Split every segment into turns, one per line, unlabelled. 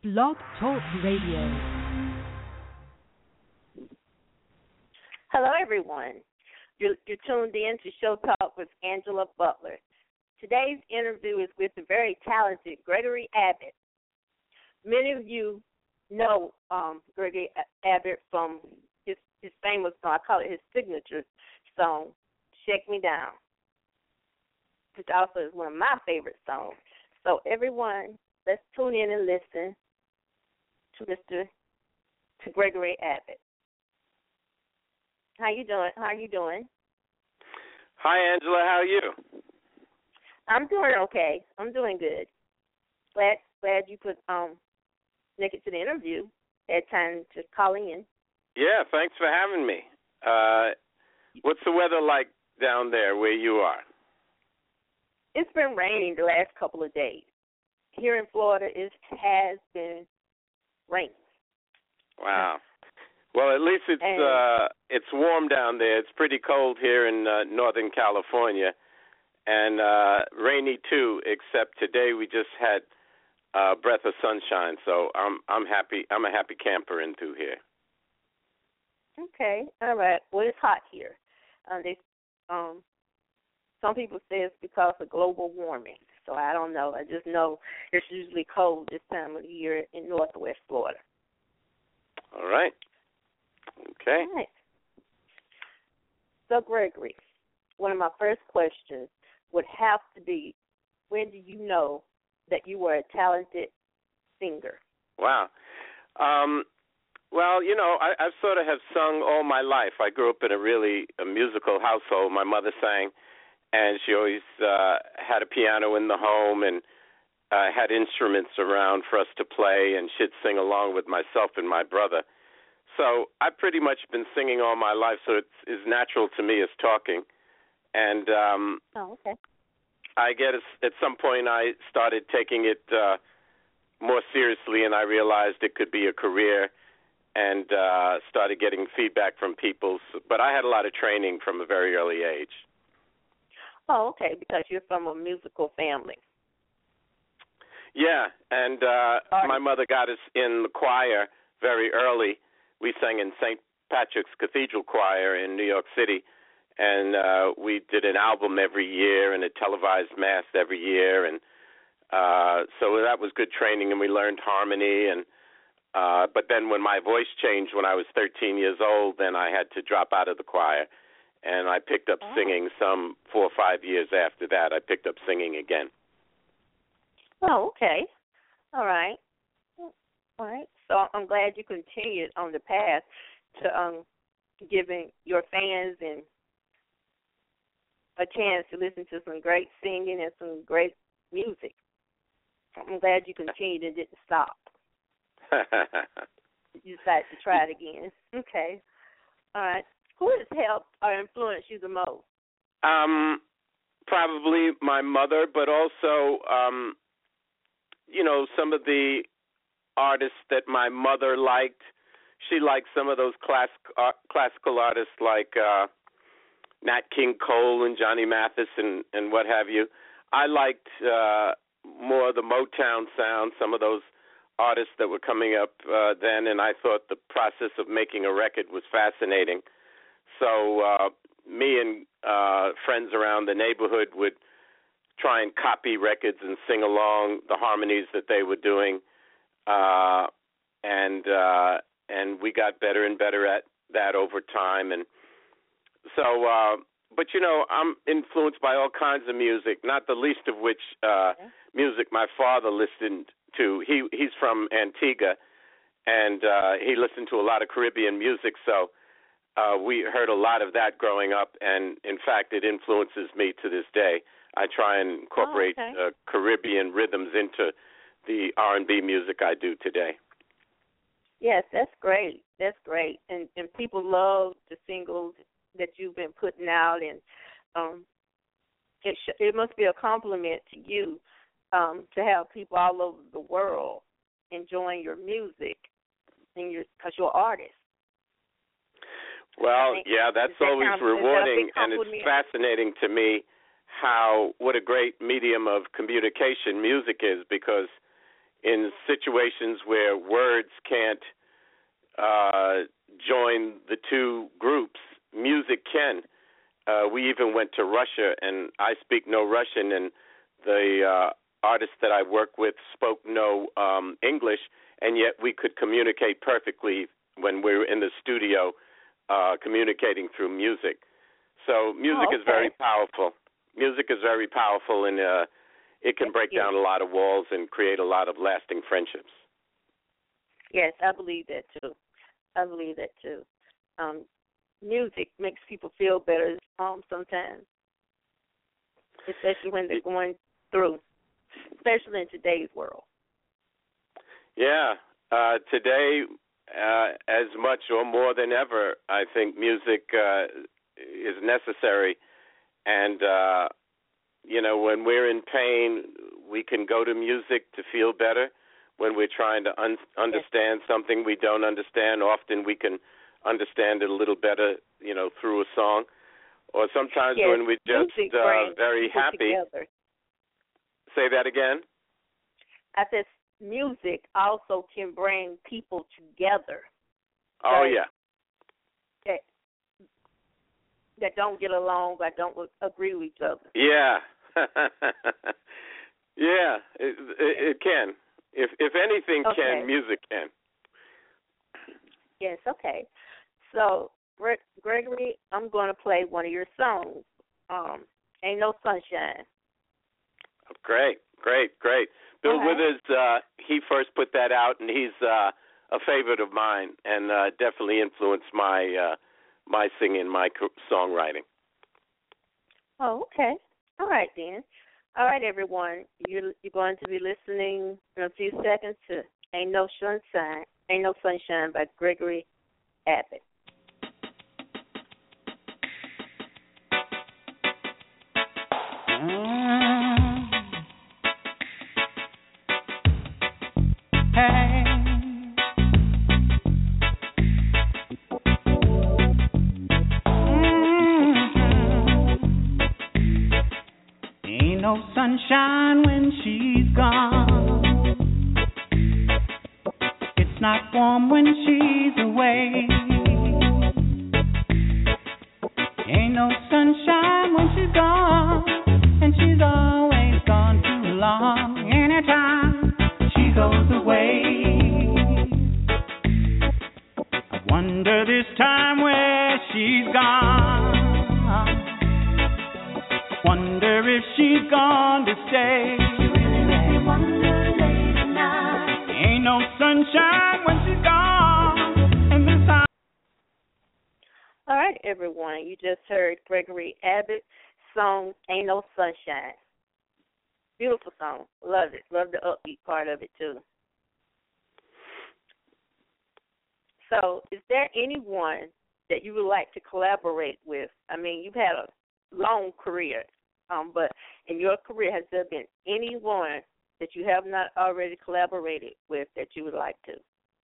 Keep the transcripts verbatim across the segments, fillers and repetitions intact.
Blog Talk Radio.
Hello, everyone. You're, you're tuned in to Show Talk with Angela Butler. Today's interview is with the very talented Gregory Abbott. Many of you know um, Gregory Abbott from his, his famous song, I call it his signature song, Shake Me Down, which also is one of my favorite songs. So everyone, let's tune in and listen to Mister to Gregory Abbott. How you doing? How are you doing?
Hi, Angela. How are you?
I'm doing okay. I'm doing good. Glad glad you could um make it to the interview. Had time to call in.
Yeah, thanks for having me. Uh, what's the weather like down there where you are?
It's been raining the last couple of days. Here in Florida, it has been raining.
Wow. Well, at least it's
and,
uh, it's warm down there. It's pretty cold here in uh, Northern California, and uh, rainy too. Except today we just had a breath of sunshine, so I'm I'm happy. I'm a happy camper in through here.
Okay, all right. Well, it's hot here. Um, they, um, some people say it's because of global warming. So I don't know. I just know it's usually cold this time of the year in Northwest Florida.
All right. Okay.
All right. So, Gregory, one of my first questions would have to be, when do you know that you were a talented singer?
Wow. Um, well, you know, I, I sort of have sung all my life. I grew up in a really a musical household. My mother sang, and she always uh, had a piano in the home and uh, had instruments around for us to play, and she'd sing along with myself and my brother. So I've pretty much been singing all my life, so it's as natural to me as talking. And um,
oh, okay.
I guess at some point I started taking it uh, more seriously, and I realized it could be a career, and uh, started getting feedback from people. But I had a lot of training from a very early age.
Oh, okay, because you're from a musical family.
Yeah, and uh, my mother got us in the choir very early. We sang in Saint Patrick's Cathedral Choir in New York City, and uh, we did an album every year and a televised mass every year, and uh, so that was good training, and we learned harmony. And uh, but then when my voice changed when I was thirteen years old, then I had to drop out of the choir, and I picked up
oh.
singing some four or five years after that. I picked up singing again.
Oh, okay. All right. All right. So I'm glad you continued on the path to um, giving your fans and a chance to listen to some great singing and some great music. I'm glad you continued and didn't stop. You decided to try it again. Okay. All right. Who has helped or influenced you the most?
Um, probably my mother, but also, um, you know, some of the artists that my mother liked. She liked some of those class, uh, classical artists like uh, Nat King Cole and Johnny Mathis and, and what have you. I liked uh, more the Motown sound, some of those artists that were coming up uh, then, and I thought the process of making a record was fascinating. So uh, me and uh, friends around the neighborhood would try and copy records and sing along the harmonies that they were doing. Uh, and uh, and we got better and better at that over time. And so, uh, but you know, I'm influenced by all kinds of music, not the least of which uh, okay. music my father listened to. He he's from Antigua, and uh, he listened to a lot of Caribbean music. So uh, we heard a lot of that growing up, and in fact, it influences me to this day. I try and incorporate
oh, okay.
uh, Caribbean rhythms into the R and B music I do today.
Yes, that's great. That's great. And and people love the singles that you've been putting out, and um, it sh- it must be a compliment to you um, to have people all over the world enjoying your music, and your because you're an artist.
Well, yeah, that's
that
always
kind of,
rewarding, and it's fascinating to me how what a great medium of communication music is, because in situations where words can't uh, join the two groups, music can. Uh, we even went to Russia, and I speak no Russian, and the uh, artists that I work with spoke no um, English, and yet we could communicate perfectly when we were in the studio uh, communicating through music. So music
oh, okay.
is very powerful. Music is very powerful, and uh, it can break
yes.
down a lot of walls and create a lot of lasting friendships.
Yes, I believe that too. I believe that too. Um, music makes people feel better um, sometimes, especially when they're going through, especially in today's world.
Yeah, uh, today, uh, as much or more than ever, I think music uh, is necessary. And, uh, you know, when we're in pain, we can go to music to feel better. When we're trying to un- understand yes. something we don't understand, often we can understand it a little better, you know, through a song. Or sometimes
yes.
when we're just uh, very happy.
Together.
Say that again?
I said music also can bring people together.
Oh,
right?
yeah.
That, that don't get along, that don't agree with each other.
Yeah. yeah, it, it, it can. If if anything
okay.
can, music can.
Yes, okay. So, Gre- Gregory, I'm going to play one of your songs, um, Ain't No Sunshine.
Great, great, great. Bill
right.
Withers, uh, he first put that out, and he's uh, a favorite of mine, and uh, definitely influenced my uh, my singing, my songwriting.
Oh, okay. All right, then. All right, everyone. You're, you're going to be listening in a few seconds to Ain't No Sunshine, Ain't No Sunshine by Gregory Abbott.
Mm. Hey. Ain't no sunshine when she's gone. It's not warm when she's away. Ain't no sunshine when she's gone, and she's always gone too long. Anytime she goes away, I wonder this time where she's gone. Wonder if she's gone to stay. You really, really wonder late at night. Ain't no sunshine when she's gone. And this time.
All right, everyone. You just heard Gregory Abbott's song, Ain't No Sunshine. Beautiful song. Love it. Love the upbeat part of it, too. So, is there anyone that you would like to collaborate with? I mean, you've had a long career. Um, but in your career, has there been anyone that you have not already collaborated with that you would like to?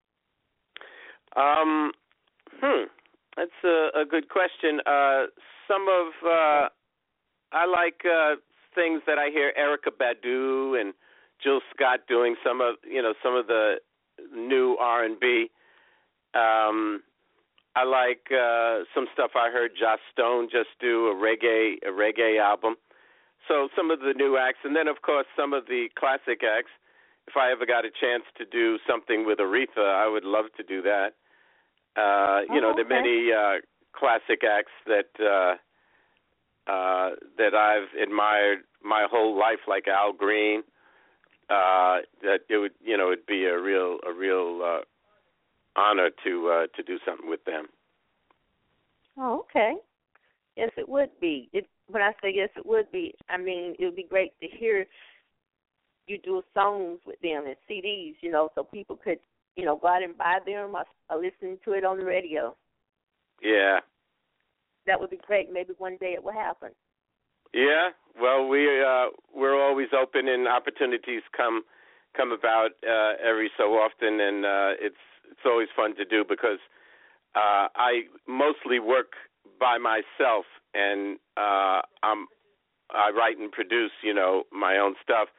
Um, hmm, that's a, a good question. Uh, some of uh, I like uh, things that I hear Erykah Badu and Jill Scott doing. Some of you know some of the new R and B. Um, I like uh, some stuff I heard Joss Stone just do a reggae a reggae album. So some of the new acts, and then, of course, some of the classic acts. If I ever got a chance to do something with Aretha, I would love to do that. Uh, you
oh,
know,
okay.
there are many uh, classic acts that uh, uh, that I've admired my whole life, like Al Green. Uh, that it would, you know, it'd be a real a real uh, honor to uh, to do something with them.
Oh, okay. Yes, it would be. It, when I say yes, it would be, I mean, it would be great to hear you do songs with them and C Ds, you know, so people could, you know, go out and buy them or, or listen to it on the radio.
Yeah.
That would be great. Maybe one day it will happen.
Yeah. Well, we uh, we're always open, and opportunities come come about uh, every so often, and uh, it's it's always fun to do because uh, I mostly work by myself, and uh, I'm I write and produce, you know, my own stuff.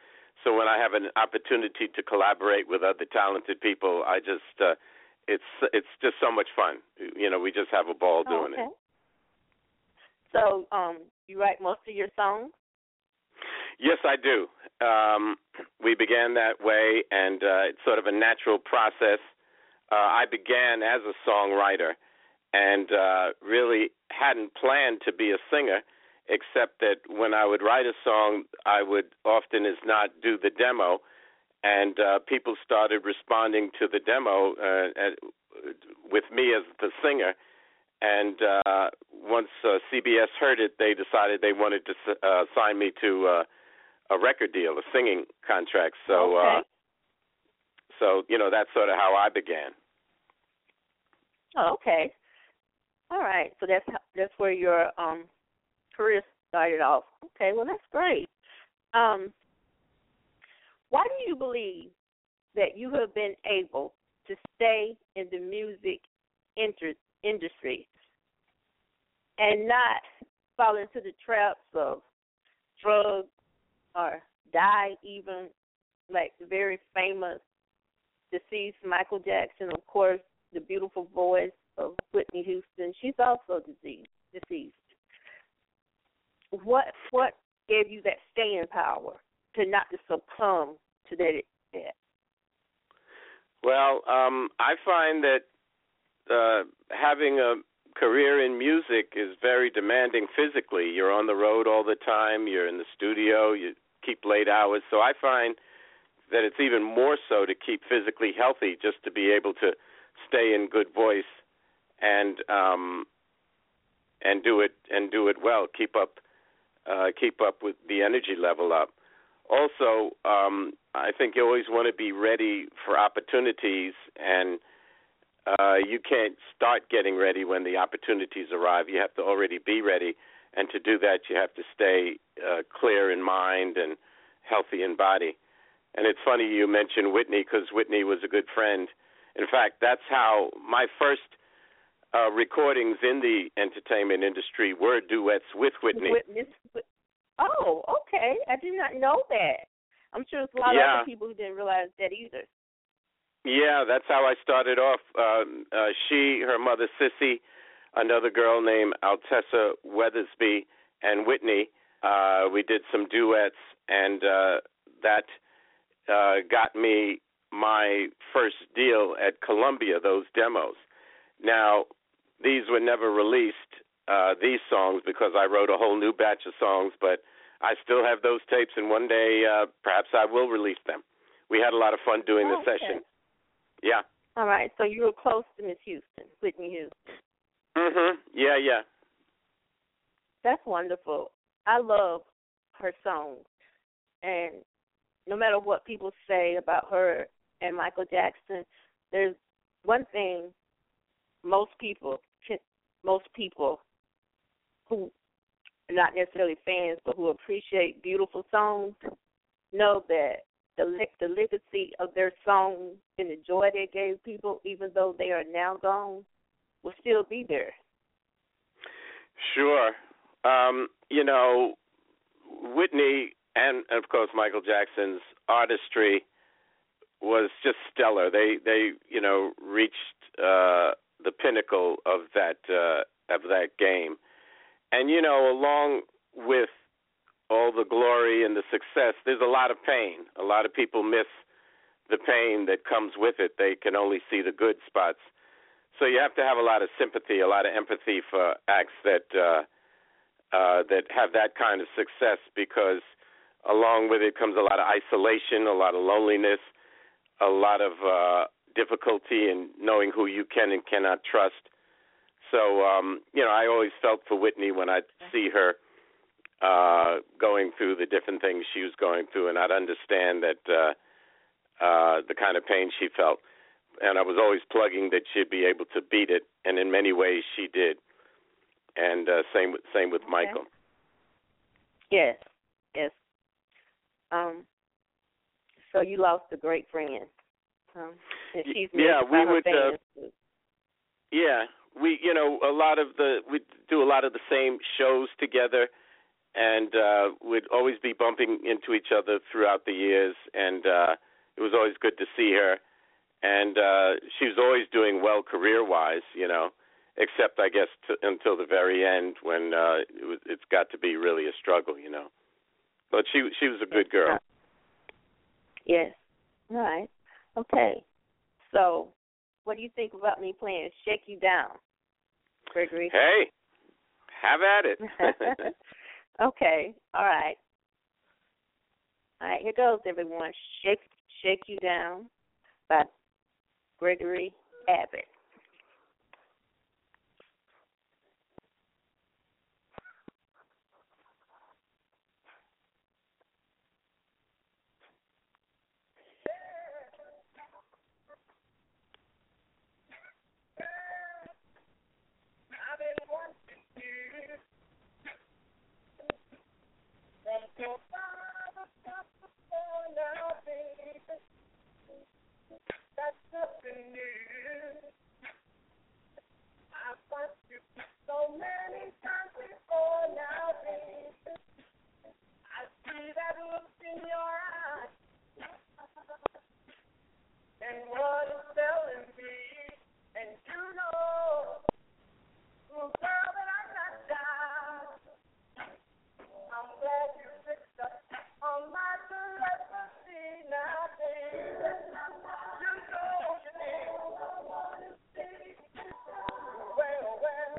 So when I have an opportunity to collaborate with other talented people, I just uh, it's it's just so much fun. You know, we just have a ball doing
oh, okay.
it.
So, um, you write most of your songs?
Yes, I do. Um, we began that way, and uh, it's sort of a natural process. Uh, I began as a songwriter and uh, really hadn't planned to be a singer, except that when I would write a song, I would often as not do the demo, and uh, people started responding to the demo uh, at, with me as the singer. And uh, once uh, C B S heard it, they decided they wanted to uh, sign me to uh, a record deal, a singing contract. So,
okay.
uh, so you know, that's sort of how I began.
Oh, okay. All right. So that's that's where your um, career started off. Okay. Well, that's great. Um, why do you believe that you have been able to stay in the music inter- industry and not fall into the traps of drugs or die even, like the very famous deceased Michael Jackson, of course, the beautiful voice of Whitney Houston? She's also deceased. deceased. What what gave you that staying power to not to succumb to that? that?
Well, um, I find that uh, having a career in music is very demanding physically. You're on the road all the time. You're in the studio. You keep late hours. So I find that it's even more so to keep physically healthy, just to be able to stay in good voice and um, and do it and do it well. Keep up uh, keep up with the energy level up. Also, um, I think you always want to be ready for opportunities, and uh, you can't start getting ready when the opportunities arrive. You have to already be ready, and to do that, you have to stay uh, clear in mind and healthy in body. And it's funny you mentioned Whitney, because Whitney was a good friend. In fact, that's how my first uh, recordings in the entertainment industry were duets with Whitney.
Witness, oh, okay. I did not know that. I'm sure there's a lot
yeah.
of other people who didn't realize that either.
Yeah, that's how I started off. Um, uh, she, her mother, Sissy, another girl named Altessa Weathersby, and Whitney, uh, we did some duets, and uh, that uh, got me my first deal at Columbia, those demos. Now, these were never released, uh, these songs, because I wrote a whole new batch of songs, but I still have those tapes, and one day uh, perhaps I will release them. We had a lot of fun doing
oh,
the
okay.
session. Yeah.
All right, so you were close to Miss Houston, Whitney Houston.
Mm-hmm. Yeah, yeah.
That's wonderful. I love her songs, and no matter what people say about her and Michael Jackson, there's one thing most people, can, most people who are not necessarily fans but who appreciate beautiful songs know that the the legacy of their songs and the joy they gave people, even though they are now gone, will still be there.
Sure. Um, you know, Whitney and, of course, Michael Jackson's artistry was just stellar. They, they you know, reached uh, the pinnacle of that uh, of that game. And, you know, along with all the glory and the success, there's a lot of pain. A lot of people miss the pain that comes with it. They can only see the good spots. So you have to have a lot of sympathy, a lot of empathy for acts that uh, uh, that have that kind of success, because along with it comes a lot of isolation, a lot of loneliness, a lot of uh, difficulty in knowing who you can and cannot trust. So, um, you know, I always felt for Whitney when I'd see her uh, going through the different things she was going through, and I'd understand that uh, uh, the kind of pain she felt. And I was always plugging that she'd be able to beat it, and in many ways she did. And uh, same with same with Michael.
Okay. Yes, yes. Um. So you lost a great friend. Um, and she's
yeah, we would.
Uh,
yeah, we. You know, a lot of the we do a lot of the same shows together, and uh, we'd always be bumping into each other throughout the years, and uh, it was always good to see her. And uh, she was always doing well career-wise, you know, except, I guess, t- until the very end when uh, it was, it's got to be really a struggle, you know. But she she was a good girl.
Yes. All right. Okay. So what do you think about me playing Shake You Down, Gregory?
Hey, have at it.
Okay. All right. All right, here goes, everyone. Shake, Shake You Down by Gregory Abbott.
That's nothing new. I've watched you so many times before now, baby. I see that look in your eyes, and what it's telling me, and you know, girl, that I'm not down. I'm glad you picked up on my telepathy now, baby. You know your name. Well, well.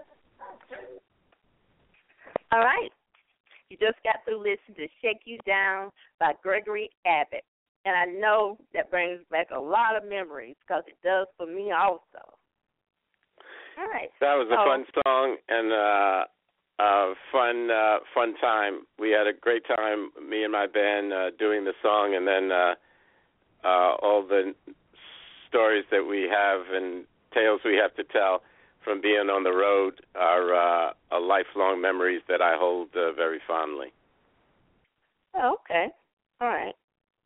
All right. You just got through listening to Shake You Down by Gregory Abbott. And I know that brings back a lot of memories because it does for me also. All right.
That was a
so,
fun song and uh, a fun uh, fun time. We had a great time, me and my band, uh, doing the song, and then uh, uh, all the stories that we have and tales we have to tell from being on the road are uh, are lifelong memories that I hold uh, very fondly.
Oh, okay. All right.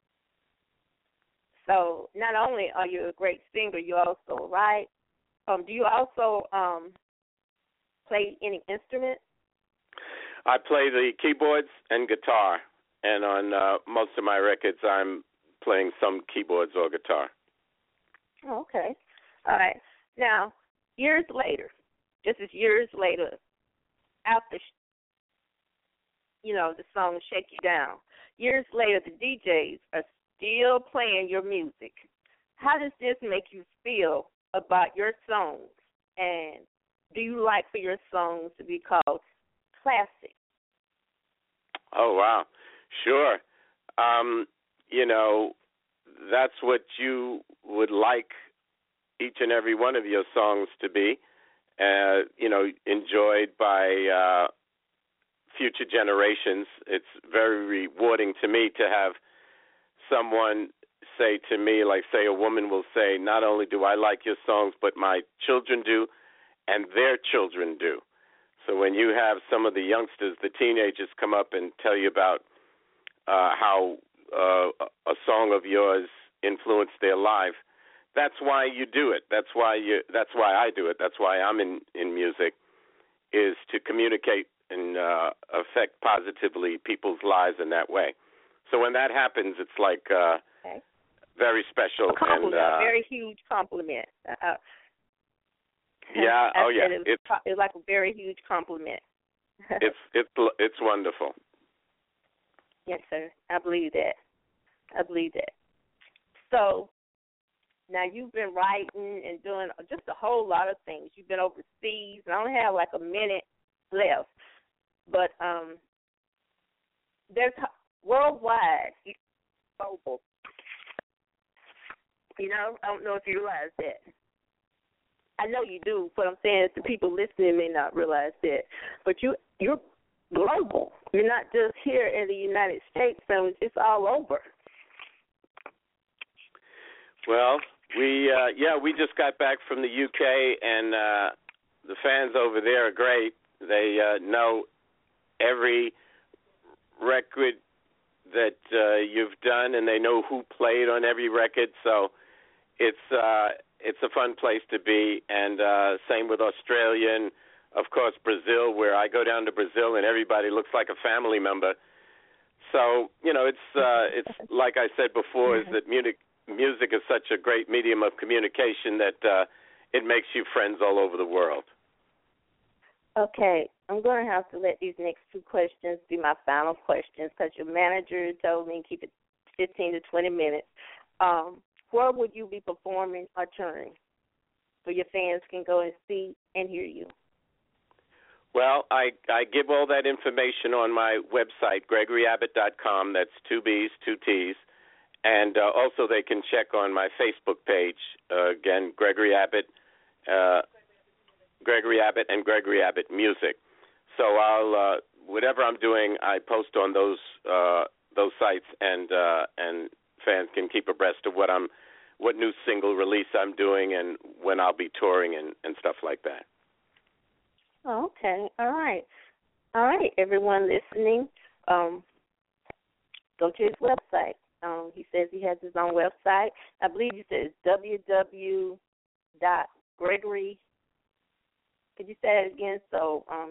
So not only are you a great singer, you also write. Um, do you also um, play any instrument?
I play the keyboards and guitar, and on uh, most of my records I'm playing some keyboards or guitar.
Oh, okay. All right. Now, years later, just as years later, after, you know, the song Shake You Down, years later the D Js are still playing your music. How does this make you feel about your songs? And do you like for your songs to be called classic?
Oh, wow. Sure. Um, you know, that's what you would like each and every one of your songs to be, uh, you know, enjoyed by uh, future generations. It's very rewarding to me to have someone say to me, like, say, a woman will say, not only do I like your songs, but my children do, and their children do. So when you have some of the youngsters, the teenagers, come up and tell you about uh, how uh, a song of yours influenced their life, that's why you do it. That's why you. That's why I do it. That's why I'm in, in music, is to communicate and uh, affect positively people's lives in that way. So when that happens, it's like uh,
okay.
very special.
A compliment,
and, uh,
a very huge compliment. Uh,
yeah,
I
oh yeah,
it was,
it's
it's like a very huge compliment.
it's it's it's wonderful.
Yes, sir. I believe that. I believe that. So now you've been writing and doing just a whole lot of things. You've been overseas, and I only have like a minute left, but um, there's worldwide, global. You know, I don't know if you realize that. I know you do. What I'm saying is the people listening may not realize that. But you, you're global. You're not just here in the United States, so it's all over.
Well, we, uh, yeah, we just got back from the U K, and uh, the fans over there are great. They uh, know every record that uh, you've done, and they know who played on every record. So it's uh, it's a fun place to be. And uh, same with Australia and of course, Brazil, where I go down to Brazil and everybody looks like a family member. So, you know, it's uh, it's like I said before, is that music music is such a great medium of communication that uh, it makes you friends all over the world.
Okay, I'm going to have to let these next two questions be my final questions because your manager told me to keep it fifteen to twenty minutes. Um, where would you be performing or touring so your fans can go and see and hear you?
Well, I, I give all that information on my website, gregory abbott dot com. That's two B's, two T's. And uh, also they can check on my Facebook page, uh, again, Gregory Abbott, uh, Gregory Abbott and Gregory Abbott Music. So I'll, uh, whatever I'm doing, I post on those uh, those sites, and uh, and fans can keep abreast of what I'm, what new single release I'm doing, and when I'll be touring and, and stuff like that.
Oh, okay, all right, all right, everyone listening, um, go to his website. Um, he says he has his own website. I believe he says www dot gregory. Could you say it again? So um,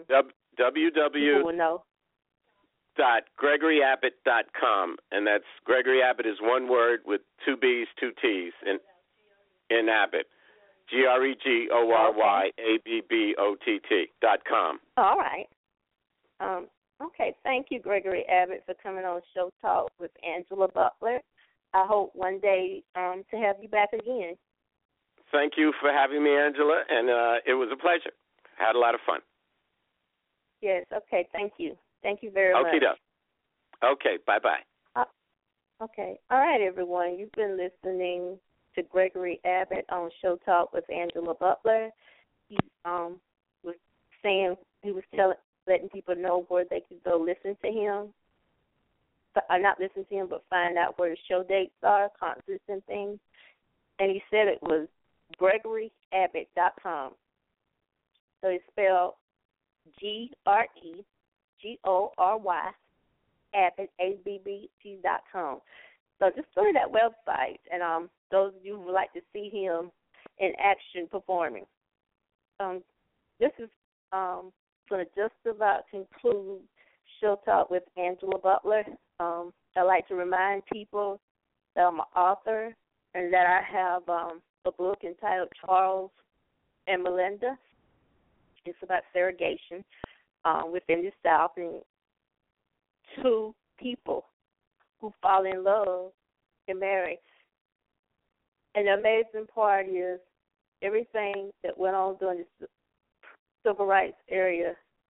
www dot gregory abbott dot com, and that's Gregory Abbott is one word with two B's, two T's in in Abbott. G R E G O R Y A B B O T T dot com.
All right. Um, okay, thank you, Gregory Abbott, for coming on Show Talk with Angela Butler. I hope one day um, to have you back again.
Thank you for having me, Angela, and uh, it was a pleasure. Had a lot of fun.
Yes, okay, thank you. Thank you very
Okey
much.
doke. Okay, bye-bye.
Uh, okay. All right, everyone. You've been listening to Gregory Abbott on Show Talk with Angela Butler. He um, was saying, he was telling, letting people know where they could go listen to him. But, uh, not listen to him, but find out where the show dates are, concerts and things. And he said it was gregory abbott dot com. So it's spelled G R E G O R Y, Abbott, A B B T dot com. So just go to that website, and um, those of you who would like to see him in action performing. Um, this is um, going to just about conclude Show Talk with Angela Butler. Um, I'd like to remind people that I'm an author and that I have um, a book entitled Charles and Melinda. It's about segregation uh, within the South, and two people who fall in love and marry. And the amazing part is everything that went on during the civil rights area.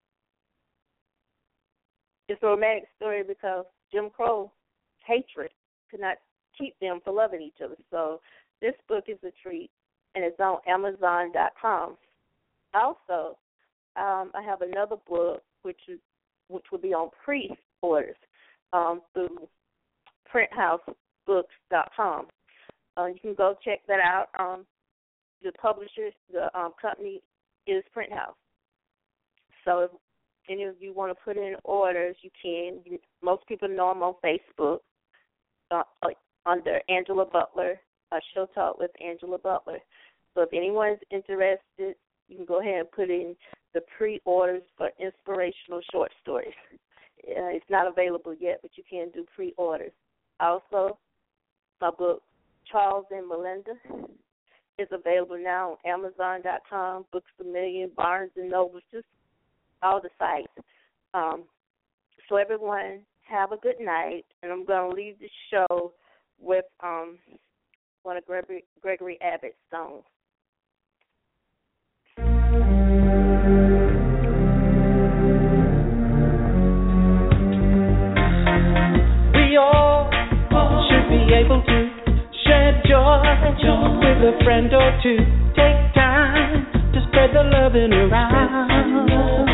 It's a romantic story because Jim Crow hatred could not keep them from loving each other. So this book is a treat, and it's on amazon dot com. Also, um, I have another book which is which will be on pre-orders um, through print house books dot com. Uh, you can go check that out. Um, the publisher, the um, company is Print House. So if any of you want to put in orders, you can. You, most people know I'm on Facebook uh, under Angela Butler, uh, Show Talk with Angela Butler. So if anyone's interested, you can go ahead and put in the pre-orders for inspirational short stories. Uh, it's not available yet, but you can do pre-orders. Also, my book, Charles and Melinda, is available now on amazon dot com, Books A Million, Barnes and Noble, just all the sites. Um, so everyone, have a good night, and I'm going to leave the show with um, one of Gregory, Gregory Abbott's songs.
We all should be able to share joy with a friend or two. Take time to spread the loving around.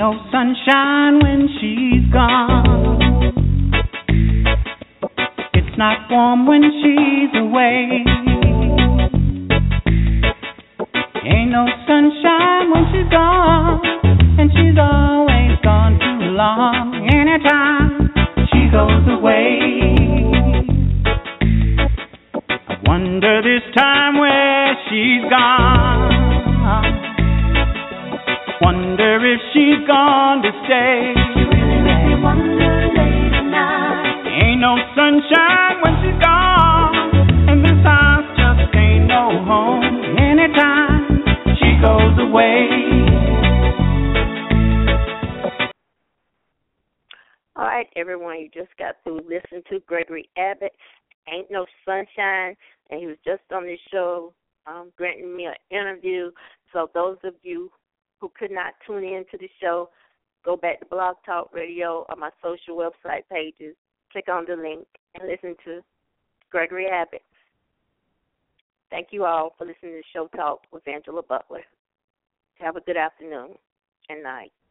no sunshine when she's gone. It's not warm when she's away. Ain't no sunshine when she's gone, and she's always gone too long. Anytime she goes away, I wonder this time where she's gone. Wonder if she's gone to stay.
Really wonder late at night.
Ain't no sunshine when she's gone, and this house just ain't no home. Anytime she goes away.
All right, everyone, you just got through listening to Gregory Abbott, Ain't No Sunshine, and he was just on this show um, granting me an interview. So those of you who could not tune in to the show, go back to Blog Talk Radio or my social website pages, click on the link, and listen to Gregory Abbott. Thank you all for listening to Show Talk with Angela Butler. Have a good afternoon and night.